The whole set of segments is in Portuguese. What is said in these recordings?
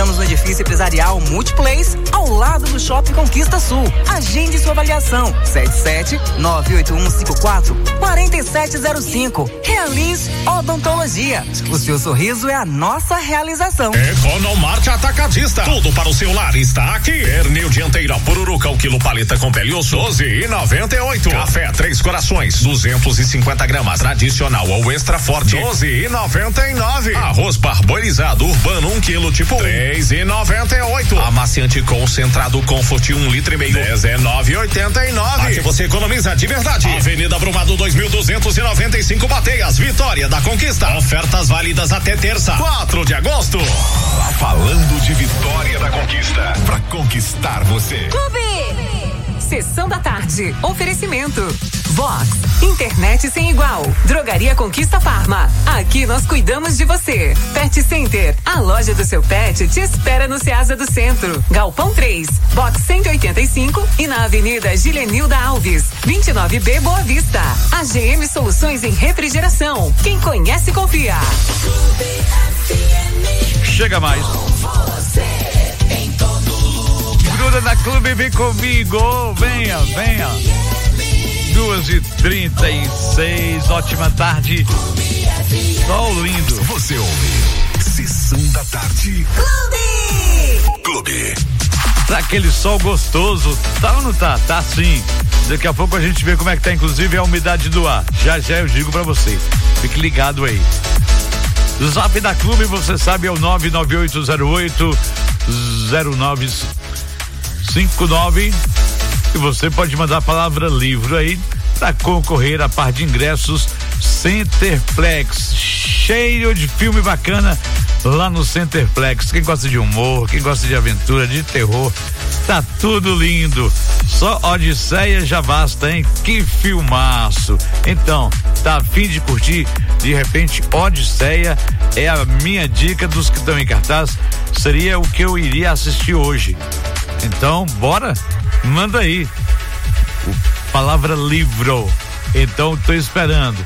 Estamos no edifício empresarial Multiplace, ao lado do Shopping Conquista Sul. Agende sua avaliação. 77-98154-4705. Realize Odontologia. O seu sorriso é a nossa realização. Economarte Atacadista. Tudo para o seu lar está aqui. Pernil dianteira Pururuca, o quilo paleta com pele osso, 12,98. Café Três Corações, 250 gramas, tradicional ou extra forte, 12,99. Arroz parboilizado urbano, 1 quilo tipo 3,98. Amaciante concentrado Comfort 1,5 litro, 19,89. Aqui você economiza de verdade. Avenida Brumado 2295 Bateias, Vitória da Conquista. Ofertas válidas até terça, 4 de agosto. Falando de Vitória da Conquista, pra conquistar você. Clube! Sessão da tarde. Oferecimento. Vox. Internet sem igual. Drogaria Conquista Farma. Aqui nós cuidamos de você. Pet Center. A loja do seu pet te espera no Ceasa do Centro. Galpão 3. Box 185 e na Avenida Gilenilda Alves. 29B Boa Vista. AGM Soluções em Refrigeração. Quem conhece, confia. Chega mais. Gruda na Clube, vem comigo, venha. 2h36, ótima tarde. Sol lindo. Você ouve Sessão da Tarde. Clube. Tá aquele sol gostoso, tá ou não tá? Tá sim. Daqui a pouco a gente vê como é que tá, inclusive, a umidade do ar. Já eu digo pra você. Fique ligado aí. O zap da Clube, você sabe, é o 998080959 e você pode mandar a palavra livro aí para concorrer a par de ingressos Centerplex, cheio de filme bacana lá no Centerplex. Quem gosta de humor, quem gosta de aventura, de terror, tá tudo lindo. Só Odisseia já basta, hein? Que filmaço. Então, tá a fim de curtir? De repente, Odisseia é a minha dica dos que estão em cartaz. Seria o que eu iria assistir hoje. Então, bora? Manda aí. Palavra livro. Então, tô esperando.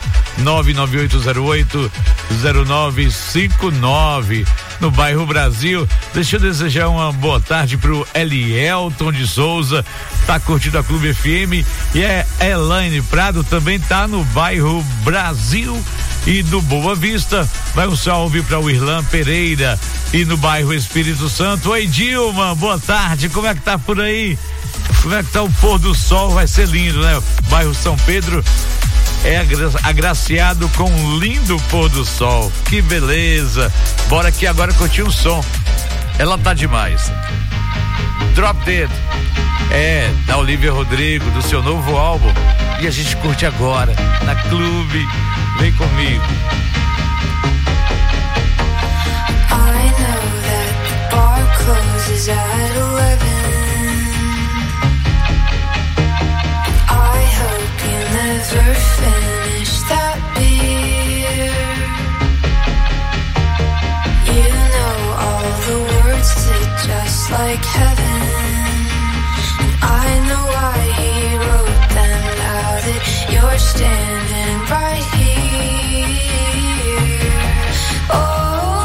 998080959 no bairro Brasil. Deixa eu desejar uma boa tarde pro Elielton de Souza, tá curtindo a Clube FM, e Elaine Prado também tá no bairro Brasil e do Boa Vista. Vai um salve para o Irlan Pereira e no bairro Espírito Santo. Oi, Dilma, boa tarde, como é que tá por aí? Como é que tá o pôr do sol? Vai ser lindo, né? O bairro São Pedro é agraciado com um lindo pôr do sol. Que beleza. Bora aqui agora curtir um som. Ela tá demais. Drop Dead. É, da Olivia Rodrigo, do seu novo álbum. E a gente curte agora, na Clube. Vem comigo. I know that the bar closes at 11. I hope you never finish that beer. You know all the words sit just like heaven. And I know why he wrote them now that you're standing right here. Oh,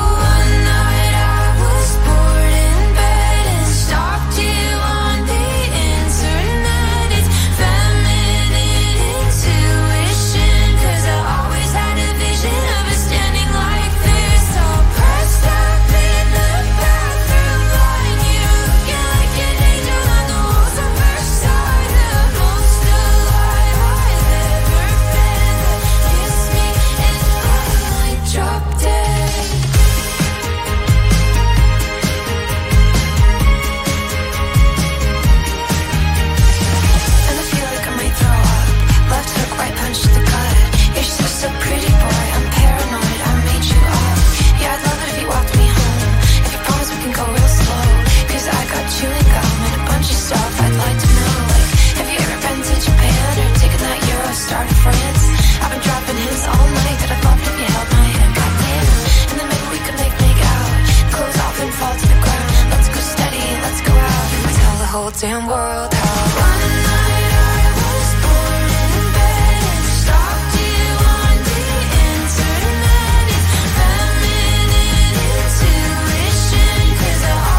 whole damn world how one night I was born in bed and stalked you on the internet. It's feminine intuition, 'cause I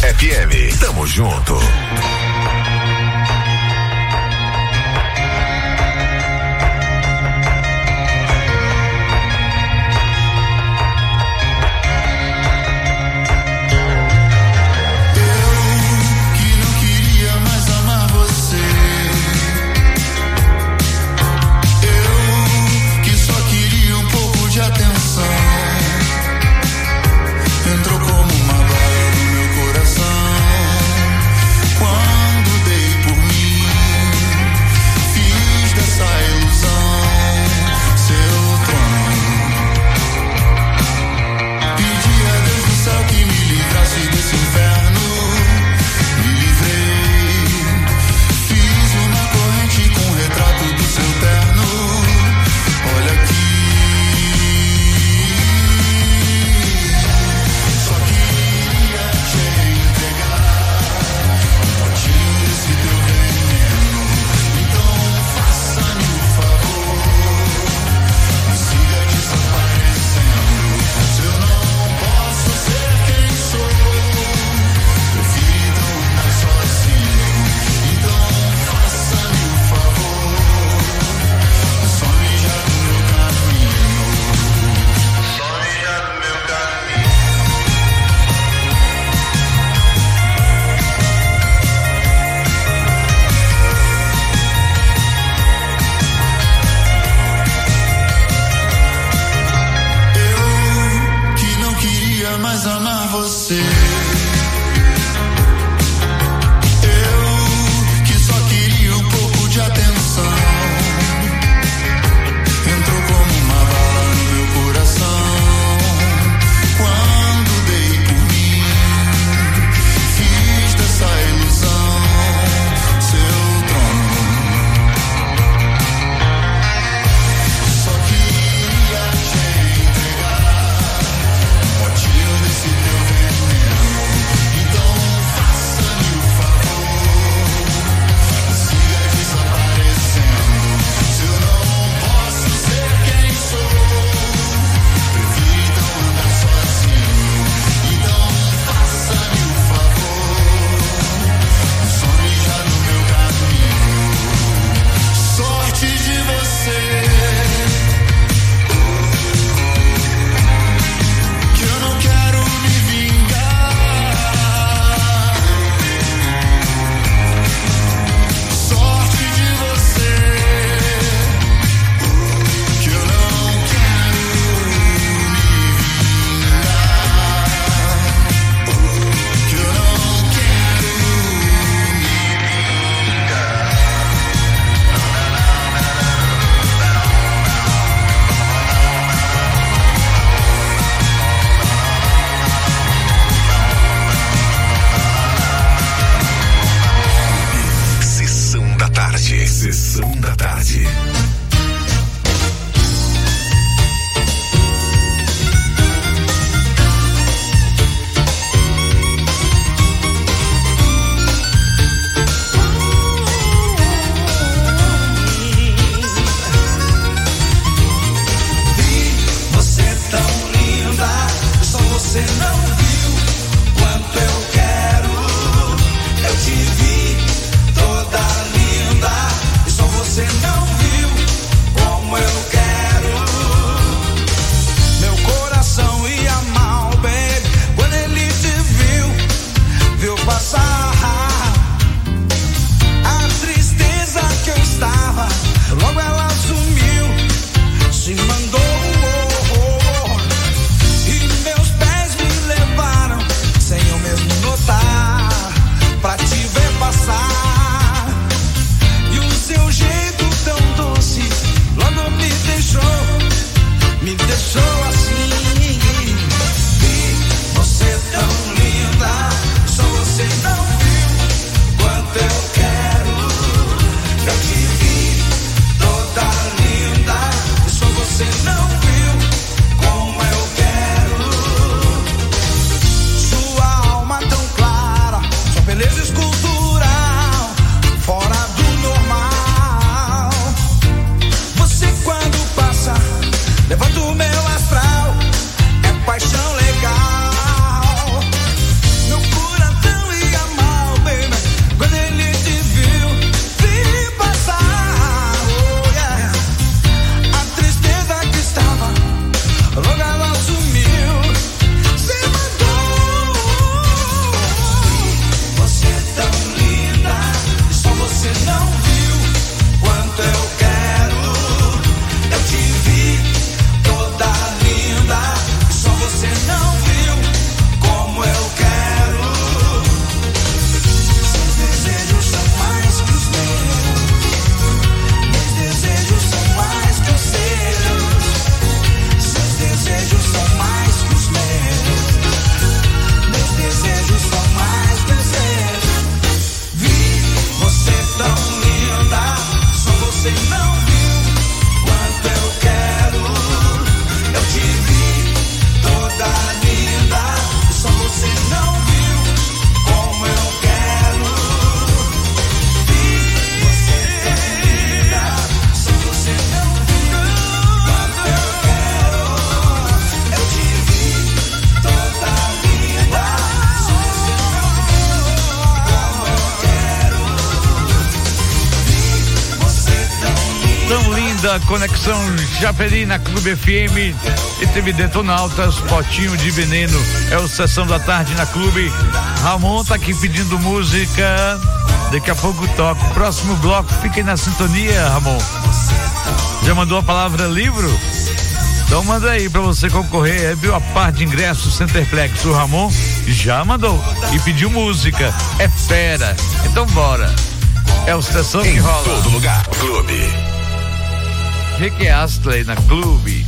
FM. Tamo junto. Entrou como uma bala no meu coração. Sessão da tarde. Você não viu quanto eu quero. Eu te vi toda linda e só você não viu segunda conexão Japeri na Clube FM e teve Detonautas, Potinho de Veneno. É o Sessão da Tarde na Clube. Ramon tá aqui pedindo música. Daqui a pouco toco. Próximo bloco, fiquem na sintonia, Ramon. Já mandou a palavra livro? Então manda aí pra você concorrer. É viu a parte de ingressos Centerplex. O Ramon já mandou e pediu música. É fera. Então bora. É o Sessão que rola. Em todo lugar, Clube. Rick Astley na Clube.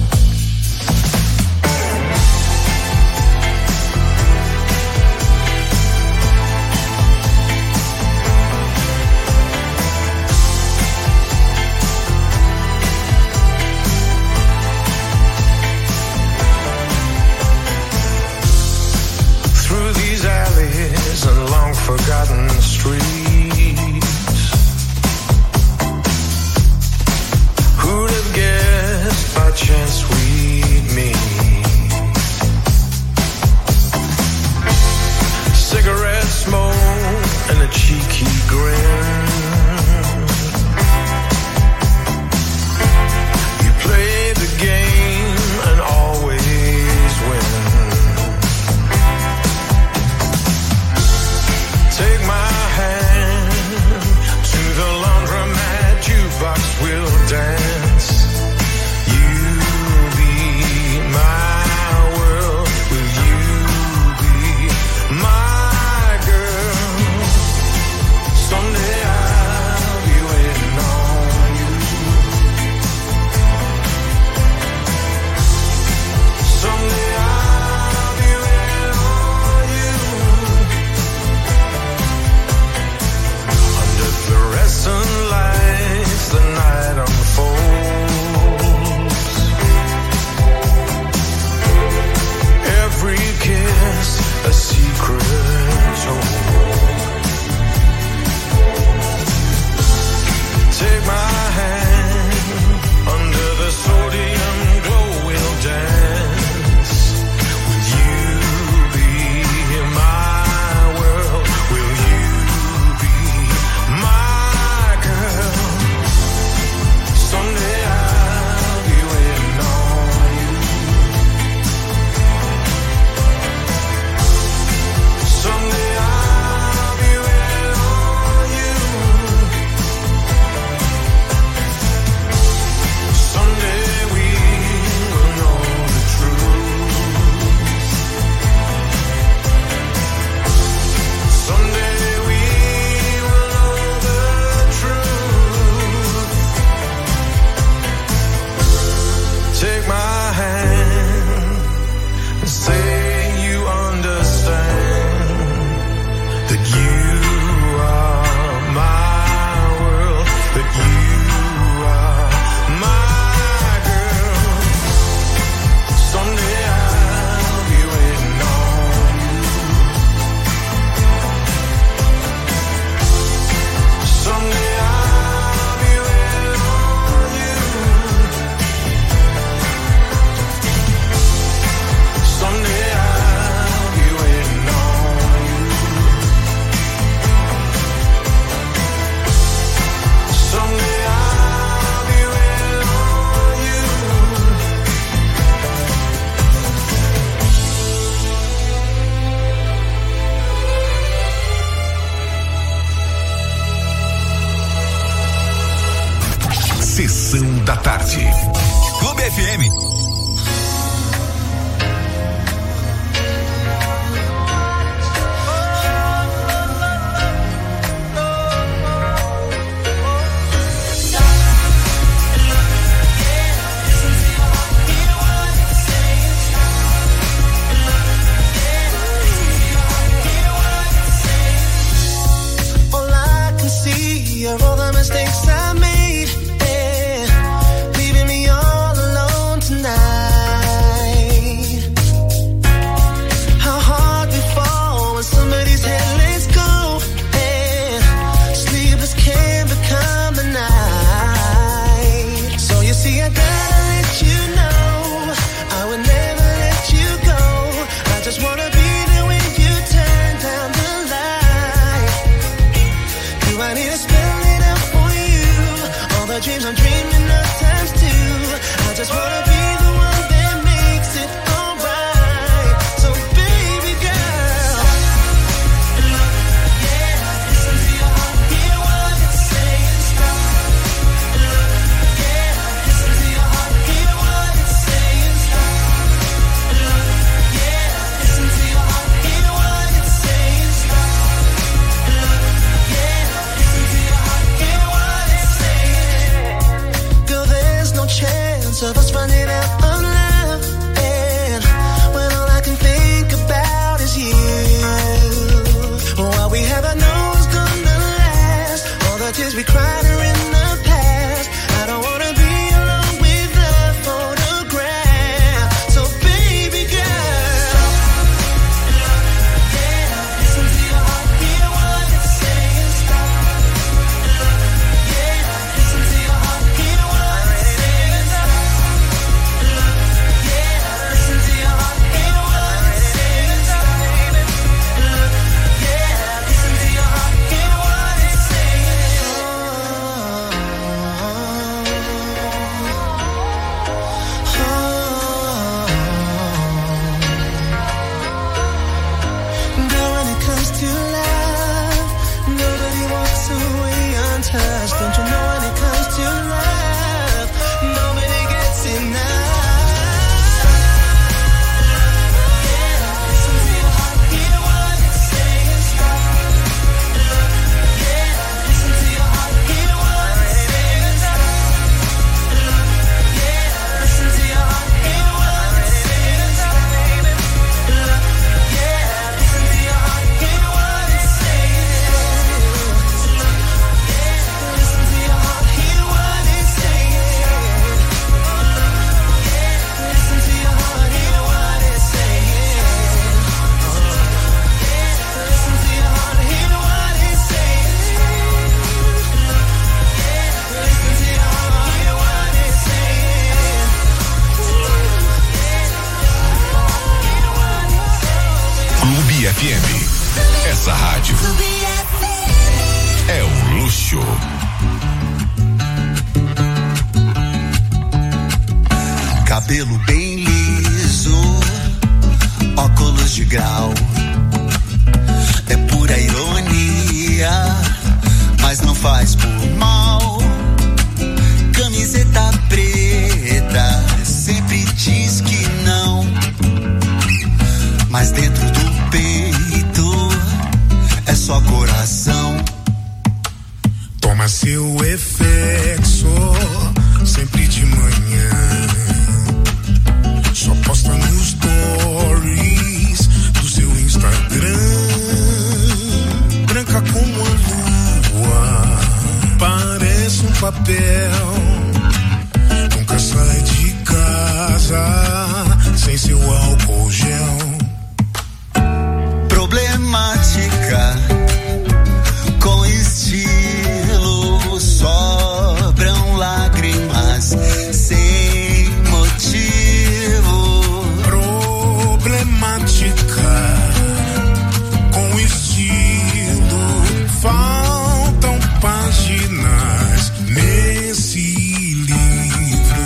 Through these alleys and long forgotten streets, who'd have guessed by chance we'd meet? Cigarette smoke and a cheeky grin. You play the game and always win. Take my hand to the laundromat, jukebox will dance. You'll be my world, will you be my girl? Someday I'll be waiting on you. Someday I'll be waiting on you. Under fluorescent lights, the night unfolds. Every kiss a secret told. Take my hand, under the sodium glow we'll dance. Will you be my world? Will you be my girl? Someday I'll be waiting on you. Someday I'll be waiting on you. Someday we will know the truth. Someday we will know the truth. Take my hand and say you understand that you are my world, that you are my girl. Someday I'll be waiting on you. Someday I'll be waiting on you. Someday I'll be waiting on you. Someday I'll be waiting on you. Sessão da Tarde. Clube FM. All I can see are all the mistakes I made, yeah, leaving me all alone tonight. How hard we fall when somebody's head lets go, and sleepless can become the night. So you see, I gotta let you know I would never let you go. I just wanna be there when you turn down the light. Do I need to spell it out for you? All the dreams I'm dreaming of I just wanna be the one that makes it alright. So baby girl, look, yeah, listen to your heart, hear what it's saying. Stop, look, yeah, listen to your heart, hear what it's saying. Stop, look, yeah, listen to your heart, hear what it's saying. Stop, look, yeah, listen to your heart, hear what it's saying. Girl, there's no chance of us running out of love, and when all I can think about is you. What we have, I know is gonna last. All the tears we cried are in the past. I don't wanna be alone with the photograph. So baby girl, yeah, listen to your heart, hear what it's saying. Stop, yeah, listen to your heart, hear what it's saying. Stop, yeah, listen to your heart, hear what it's saying. Stop, yeah, listen to your heart, hear what it's Girl, when it comes to love, nobody walks away untouched. Don't you know when it comes to love, nobody gets enough. Yeah, listen to your heart, hear what it's saying. Stop, yeah, listen to your heart, hear what it's saying. Stop, yeah, listen to your heart, hear what it's saying. Stop, yeah, listen to your heart, hear what it's saying. Listen to your heart, hear what it's saying. Listen to your heart, hear what it's saying. Listen to your heart, hear what it's saying. Listen to your heart, hear what it's saying. Clube FM. Essa rádio é um luxo. Cabelo bem liso, óculos de grau. É pura ironia, mas não faz por mal. Camiseta preta, sempre diz que não. Mas dentro do peito é só coração. Toma seu efexo sempre de manhã. Só posta nos stories do seu Instagram. Branca como a lua, parece um papel. Nunca sai de casa sem seu álcool gel. Problemática, com estilo, sobram lágrimas sem motivo. Problemática, com estilo, faltam páginas nesse livro.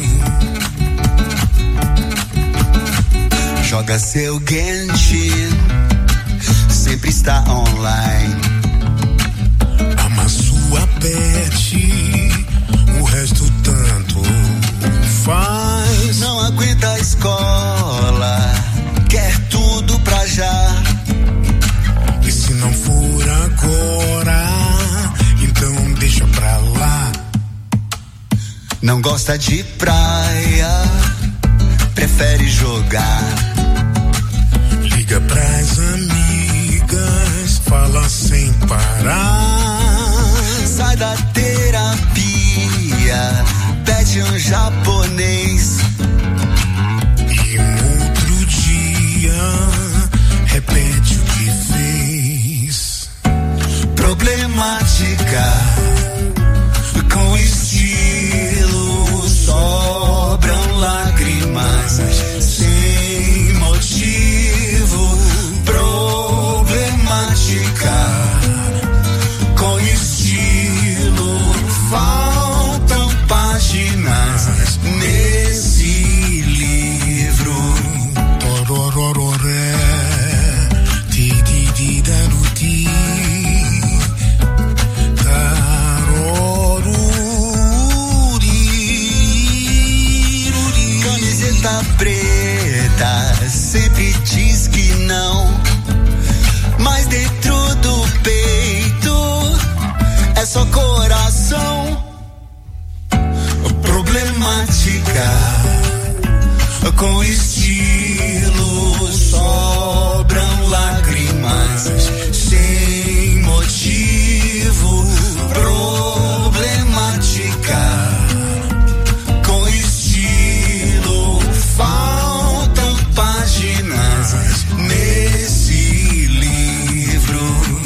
Joga seu Genshin, sempre está online. Ama sua pet, o resto tanto faz. Não aguenta a escola, quer tudo pra já. E se não for agora, então deixa pra lá. Não gosta de praia, prefere jogar. Liga pras amigas, fala sem parar. Sai da terapia, pede um japonês. E no outro dia, repete o que fez. Problemática, com estilo, sobram lágrimas sem motivo. Problemática, com estilo, faltam páginas nesse só coração. Problemática, com estilo, sobram lágrimas sem motivo. Problemática, com estilo, faltam páginas nesse livro.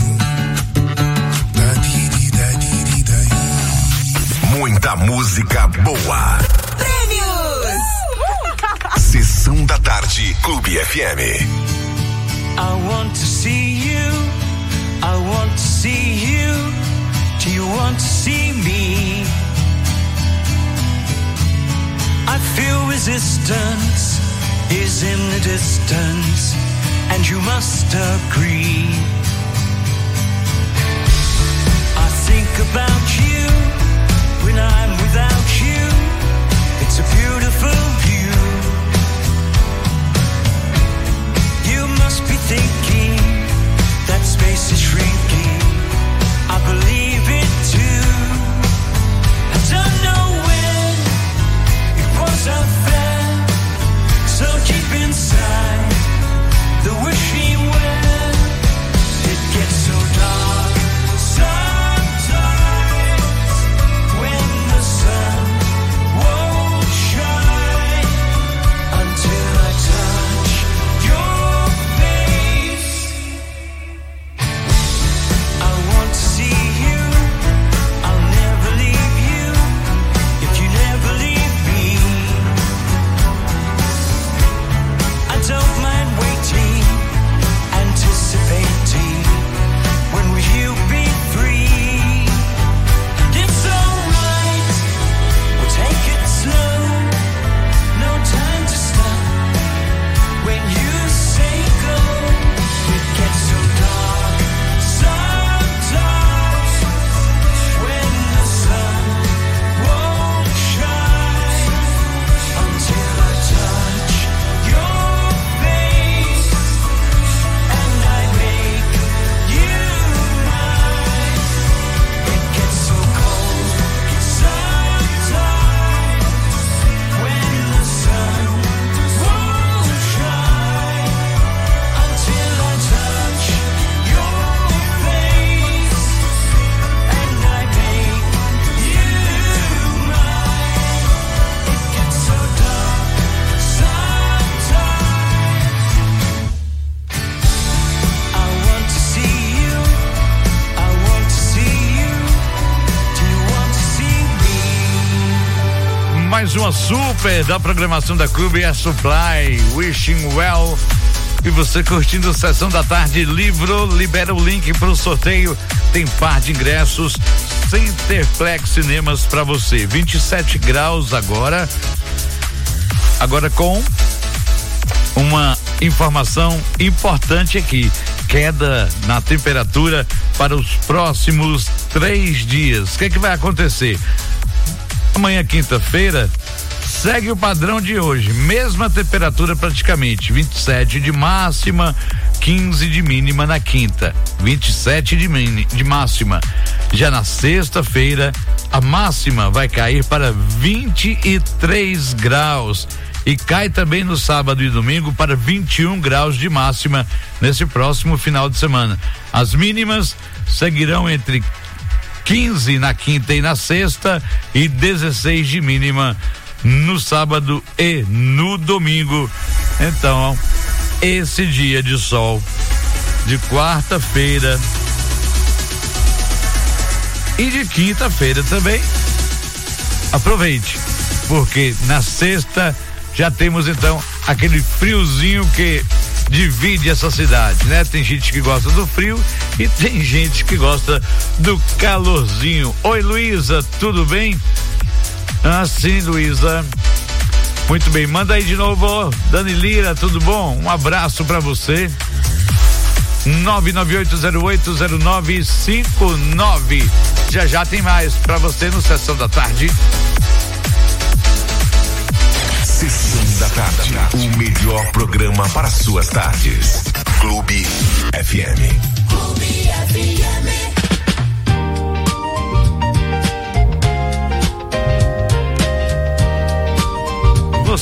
Muita música boa. Prêmios! Sessão da Tarde, Clube FM. I want to see you, I want to see you. Do you want to see me? I feel resistance is in the distance, and you must agree. I think about you when I'm without you. It's a beautiful view. You must be thinking that space is shrinking. I believe it too. I don't know when it was unfair, so deep inside the wishing well, it gets so dark sometimes when the sun won't shine until I touch your face. I want to see you, I'll never leave you if you never leave me. I don't mind waiting, anticipating, when will you be free? And it's alright, we'll take it slow, no time to stop. When you say go, it gets so dark sometimes when the sun won't shine until I touch your face and I make you mine. It gets so cold sometimes when the sun won't shine until I touch your face and I make you mine. It gets so dark sometimes. I want to see you, I want to see you. Do you want to see me? Mais uma super da programação da Clube Air Supply, Wishing Well. E você curtindo a Sessão da Tarde, livro, libera o link pro sorteio, tem par de ingressos, Centerplex Cinemas pra você, 27 graus agora com uma informação importante aqui, queda na temperatura para os próximos 3 dias. O que é que vai acontecer? Amanhã, quinta-feira, segue o padrão de hoje, mesma temperatura praticamente, 27 de máxima, 15 de mínima na quinta, 27 de máxima. Já na sexta-feira, a máxima vai cair para 23 graus e cai também no sábado e domingo para 21 graus de máxima nesse próximo final de semana. As mínimas seguirão entre 15 na quinta e na sexta e 16 de mínima no sábado e no domingo. Então, esse dia de sol de quarta-feira e de quinta-feira também, aproveite, porque na sexta já temos então aquele friozinho que divide essa cidade, né? Tem gente que gosta do frio e tem gente que gosta do calorzinho. Oi, Luísa, tudo bem? Ah, sim, Luísa. Muito bem, manda aí de novo, Dani Lira, tudo bom? Um abraço pra você. 998080959. Já tem mais pra você no Sessão da Tarde. Sessão da Tarde, o melhor programa para suas tardes. Clube FM. Clube FM.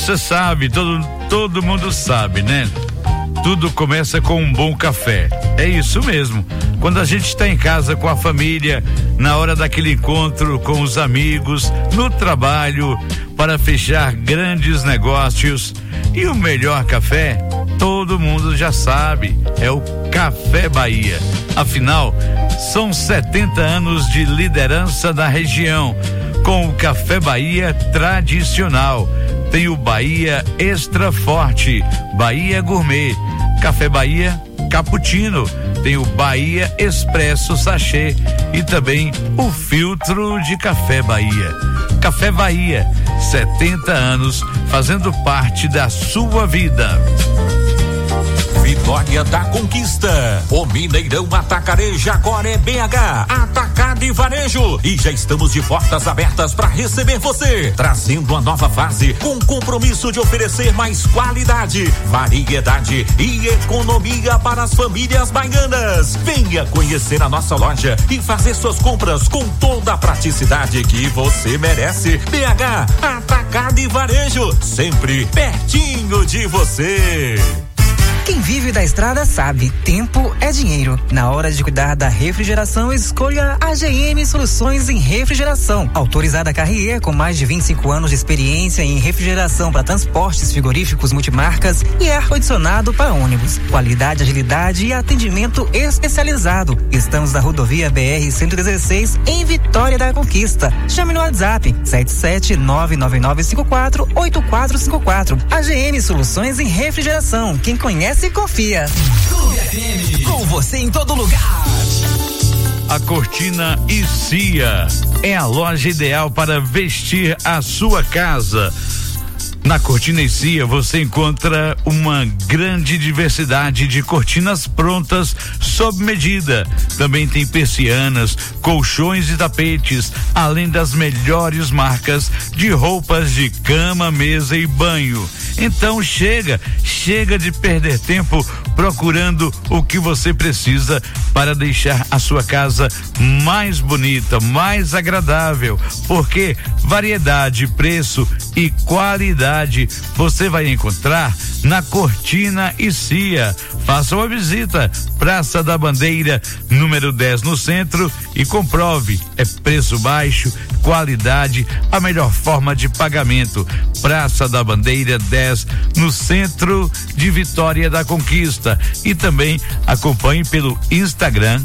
Você sabe, todo mundo sabe, né? Tudo começa com um bom café. É isso mesmo. Quando a gente está em casa com a família, na hora daquele encontro com os amigos, no trabalho, para fechar grandes negócios. E o melhor café, todo mundo já sabe, é o Café Bahia. Afinal, são 70 anos de liderança da região, com o Café Bahia tradicional. Tem o Bahia Extra Forte, Bahia Gourmet, Café Bahia Cappuccino, tem o Bahia Expresso Sachê e também o filtro de Café Bahia. Café Bahia, 70 anos fazendo parte da sua vida. Vitória da Conquista. O Mineirão Atacarejo agora é BH, Atacado e Varejo. E já estamos de portas abertas para receber você, trazendo a nova fase com compromisso de oferecer mais qualidade, variedade e economia para as famílias baianas. Venha conhecer a nossa loja e fazer suas compras com toda a praticidade que você merece. BH, Atacado e Varejo, sempre pertinho de você. Quem vive da estrada sabe, tempo é dinheiro. Na hora de cuidar da refrigeração, escolha a GM Soluções em Refrigeração. Autorizada Carrier, com mais de 25 anos de experiência em refrigeração para transportes frigoríficos multimarcas e ar-condicionado para ônibus. Qualidade, agilidade e atendimento especializado. Estamos na rodovia BR-116, em Vitória da Conquista. Chame no WhatsApp 77999548454. A GM Soluções em Refrigeração. Quem conhece e confia. Clube FM, com você em todo lugar. A Cortina e Cia é a loja ideal para vestir a sua casa. Na Cortina e Cia você encontra uma grande diversidade de cortinas prontas sob medida. Também tem persianas, colchões e tapetes, além das melhores marcas de roupas de cama, mesa e banho. Então chega de perder tempo procurando o que você precisa para deixar a sua casa mais bonita, mais agradável, porque variedade, preço e qualidade você vai encontrar na Cortina e Cia. Faça uma visita, Praça da Bandeira, número 10 no centro, e comprove, é preço baixo, qualidade, a melhor forma de pagamento. Praça da Bandeira 10 no centro de Vitória da Conquista. E também acompanhe pelo Instagram,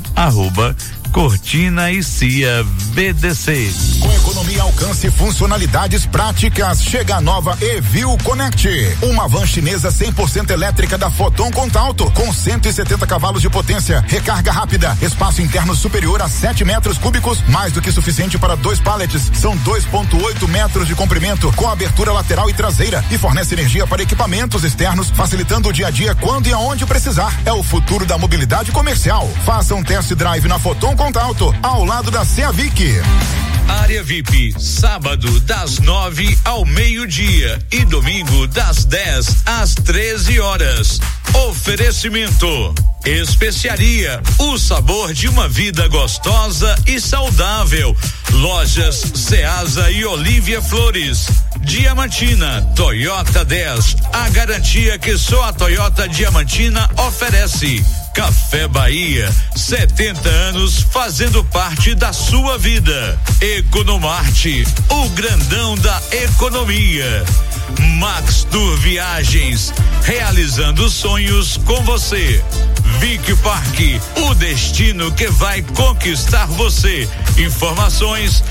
@Cortina e Cia BDC. Com economia, alcance e funcionalidades práticas, chega a nova Evil Connect, uma van chinesa 100% elétrica da Foton Contalto, com 170 cavalos de potência, recarga rápida, espaço interno superior a 7 metros cúbicos, mais do que suficiente para 2 pallets, são 2,8 metros de comprimento, com abertura lateral e traseira, e fornece energia para equipamentos externos, facilitando o dia a dia quando e aonde precisar. É o futuro da mobilidade comercial. Faça um test drive na Foton Contalto, ao lado da Ceavic. Área VIP, sábado das 9 ao meio-dia e domingo das 10 às 13 horas. Oferecimento: Especiaria, o sabor de uma vida gostosa e saudável. Lojas Ceasa e Olívia Flores. Diamantina, Toyota 10, a garantia que só a Toyota Diamantina oferece. Café Bahia, 70 anos fazendo parte da sua vida. Economarte, o grandão da economia. Max Tour Viagens, realizando sonhos com você. Vic Parque, o destino que vai conquistar você. Informações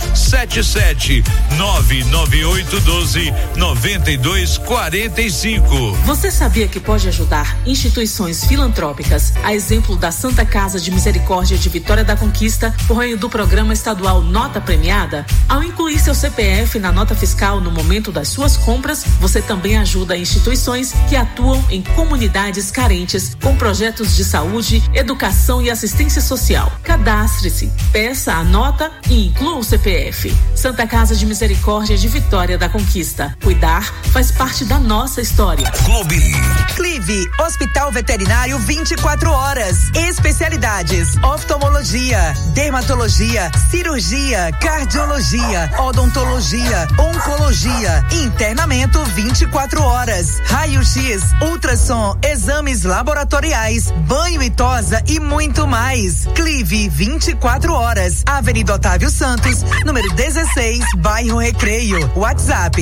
77998129245. Você sabia que pode ajudar instituições filantrópicas, a exemplo da Santa Casa de Misericórdia de Vitória da Conquista, por meio do programa estadual Nota Premiada? Ao incluir seu CPF na nota fiscal no momento das suas compras, você também ajuda instituições que atuam em comunidades carentes com projetos de saúde saúde, educação e assistência social. Cadastre-se, peça a nota e inclua o CPF. Santa Casa de Misericórdia de Vitória da Conquista. Cuidar faz parte da nossa história. Clube. Clive, Hospital Veterinário 24 horas. Especialidades: oftalmologia, dermatologia, cirurgia, cardiologia, odontologia, oncologia, internamento 24 horas, raio-x, ultrassom, exames laboratoriais, banho e tosa e muito mais. Clive 24 horas. Avenida Otávio Santos, número 16, bairro Recreio. WhatsApp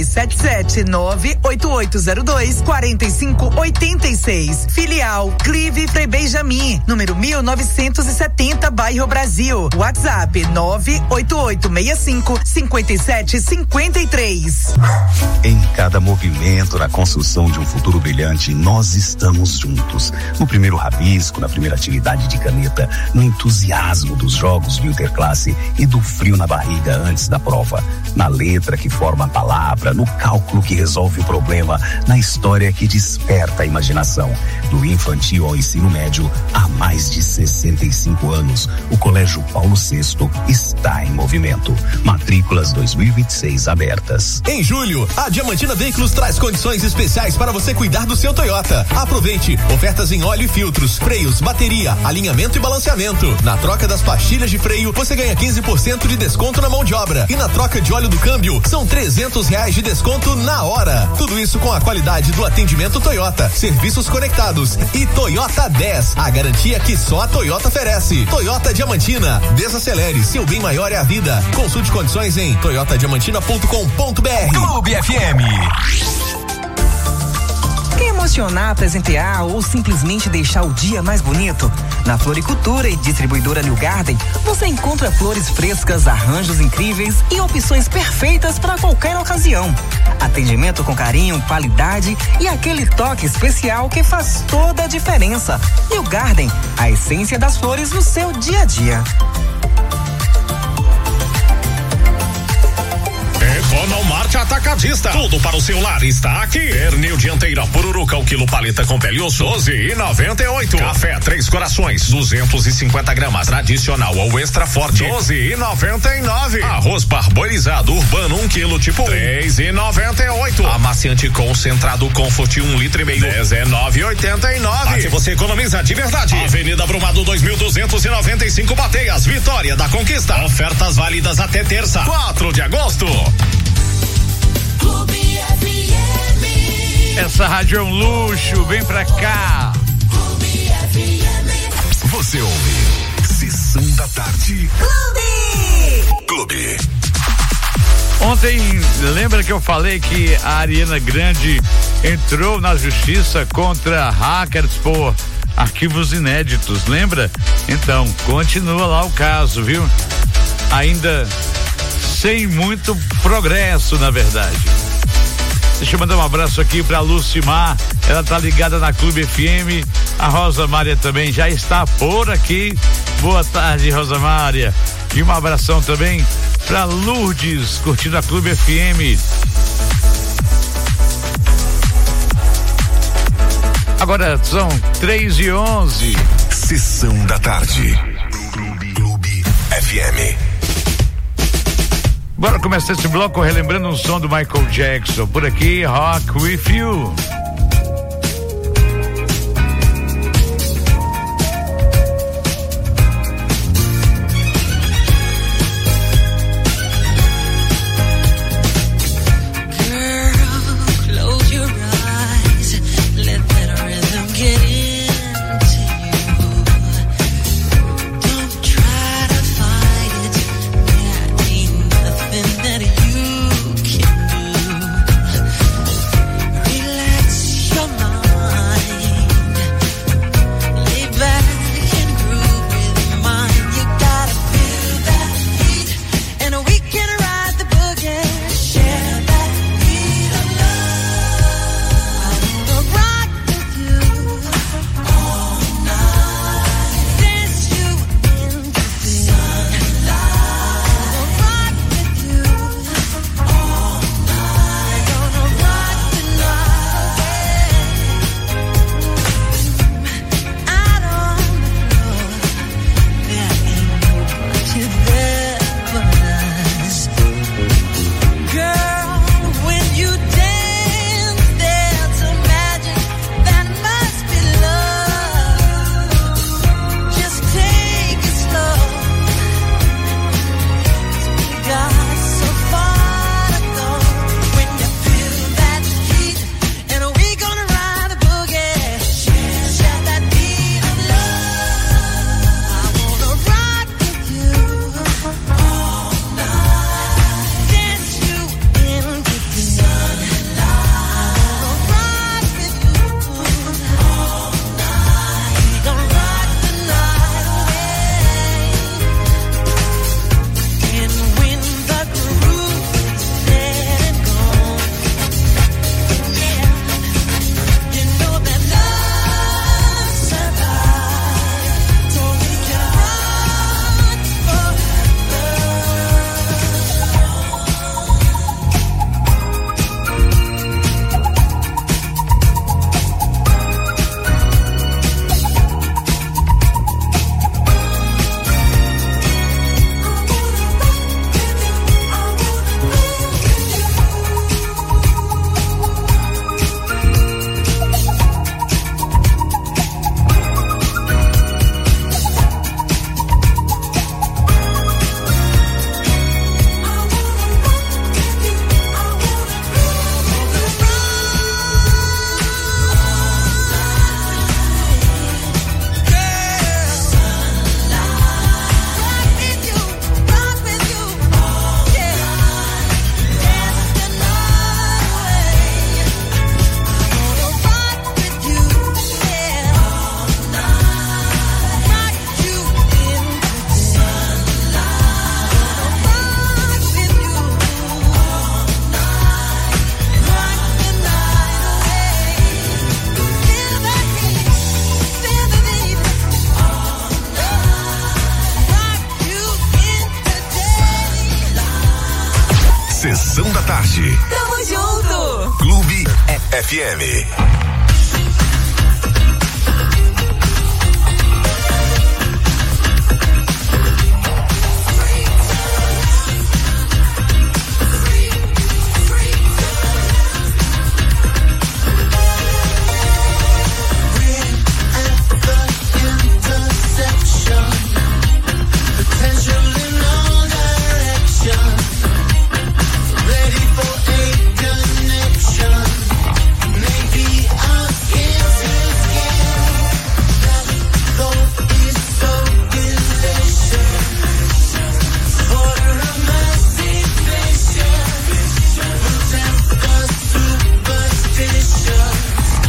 77988024586. Filial Clive Frei Benjamin, número 1970, bairro Brasil. WhatsApp 988655753. Em cada movimento na construção de um futuro brilhante, nós estamos juntos. No primeiro rabisco, na primeira atividade de caneta, no entusiasmo dos jogos do Interclasse e do frio na barriga antes da prova, na letra que forma a palavra, no cálculo que resolve o problema, na história que desperta a imaginação. Do infantil ao ensino médio, há mais de 65 anos, o Colégio Paulo VI está em movimento. Matrículas 2026 abertas. Em julho, a Diamantina Veículos traz condições especiais para você cuidar do seu Toyota. Aproveite ofertas em óleo e filtros, freios, bateria, alinhamento e balanceamento. Na troca das pastilhas de freio, você ganha 15% de desconto na mão de obra. E na troca de óleo do câmbio, são R$300 de desconto na hora. Tudo isso com a qualidade do atendimento Toyota, serviços conectados e Toyota 10, a garantia que só a Toyota oferece. Toyota Diamantina, desacelere, seu bem maior é a vida. Consulte condições em toyotadiamantina.com.br. Clube FM. Quer emocionar, presentear ou simplesmente deixar o dia mais bonito? Na Floricultura e Distribuidora New Garden, você encontra flores frescas, arranjos incríveis e opções perfeitas para qualquer ocasião. Atendimento com carinho, qualidade e aquele toque especial que faz toda a diferença. New Garden, a essência das flores no seu dia a dia. Economarte Atacadista. Tudo para o celular está aqui. Pernil dianteira Pururuca, o quilo paleta com pele osso, 12,98. Café Três Corações, 250 gramas, tradicional ou extra forte, 12,99. Arroz parboilizado urbano, 1 quilo tipo 3,98. Amaciante concentrado Comfort, 1,5 litro, 19,89. Aqui você economiza de verdade. Avenida Brumado 2295, Bateias, Vitória da Conquista. Ofertas válidas até terça, 4 de agosto. Clube FM. Essa rádio é um luxo, vem pra cá. Clube FM. Você ouve Sessão da Tarde. Clube. Ontem, lembra que eu falei que a Ariana Grande entrou na justiça contra hackers por arquivos inéditos, lembra? Então, continua lá o caso, viu? Ainda sem muito progresso, na verdade. Deixa eu mandar um abraço aqui pra Lucimar, ela tá ligada na Clube FM, a Rosa Mária também já está por aqui. Boa tarde, Rosa Mária. E um abração também pra Lourdes, curtindo a Clube FM. Agora são 3:11. Sessão da Tarde. Clube FM. Bora começar esse bloco relembrando um som do Michael Jackson. Por aqui, Rock With You. Relax Sessão da tarde. Tamo junto! Clube FM.